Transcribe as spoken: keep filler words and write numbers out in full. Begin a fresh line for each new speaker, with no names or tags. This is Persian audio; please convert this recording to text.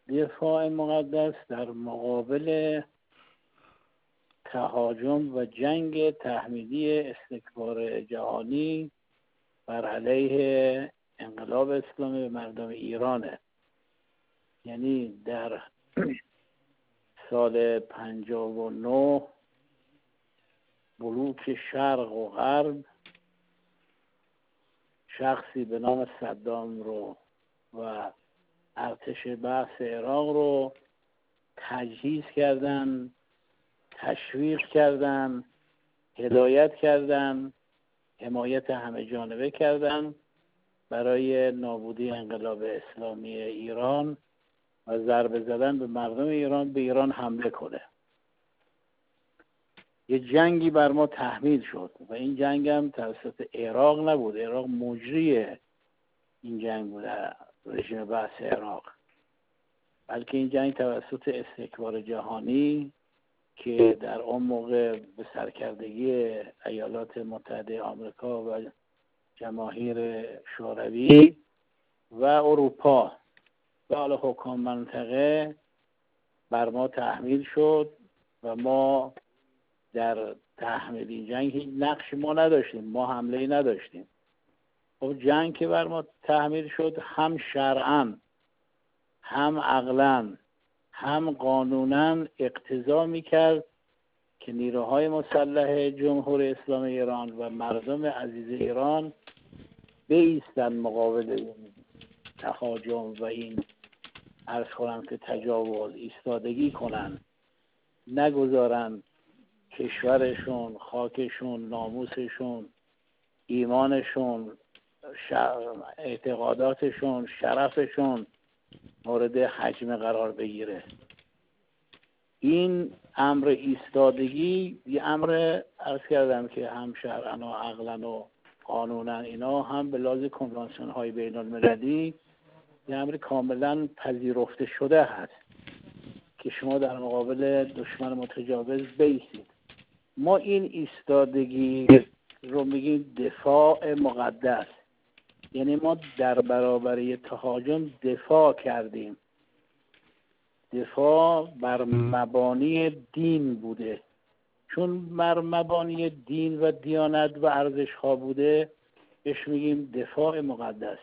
دفاع مقدس در مقابل تهاجم و جنگ تحمیلی استکبار جهانی بر علیه انقلاب اسلامی و مردم ایرانه. یعنی در سال پنجاه و نه بلوک شرق و غرب شخصی به نام صدام رو و ارتش بحث عراق رو تجهیز کردن، تشویق کردن، هدایت کردن، حمایت همه جانبه کردن برای نابودی انقلاب اسلامی ایران و ضربه زدن به مردم ایران، به ایران حمله کنه. یه جنگی بر ما تحمیل شد و این جنگ هم توسط عراق نبود. عراق مجری این جنگ بوده، رژیم بحث عراق، بلکه این جنگ توسط استکبار جهانی که در اون موقع به سرکردگی ایالات متحده آمریکا و جماهیر شوروی و اروپا و حالا حکام منطقه بر ما تحمیل شد و ما در تحمیل این جنگ هیچ نقشی ما نداشتیم، ما حمله‌ای نداشتیم. خب جنگ که بر ما تحمیل شد هم شرعاً هم عقلاً هم قانوناً اقتضا می‌کرد که نیروهای مسلح جمهوری اسلامی ایران و مردم عزیز ایران بایستن مقابل این تهاجم و این عرض کنم که تجاوز، ایستادگی کنن، نگذارن کشورشون، خاکشون، ناموسشون، ایمانشون، اعتقاداتشون، شرفشون مورد هجمه قرار بگیره. این امر ایستادگی یه امر عرض کردم که هم شرعاً و عقلاً و قانونا اینا هم به لحاظ کنوانسیون های بین المللی یه امر کاملا پذیرفته شده هست که شما در مقابل دشمن متجاوز بایستید. ما این ایستادگی رو میگیم دفاع مقدس، یعنی ما در برابر تهاجم دفاع کردیم. دفاع بر مبانی دین بوده، چون بر مبانی دین و دیانت و ارزش ها بوده بهش میگیم دفاع مقدس.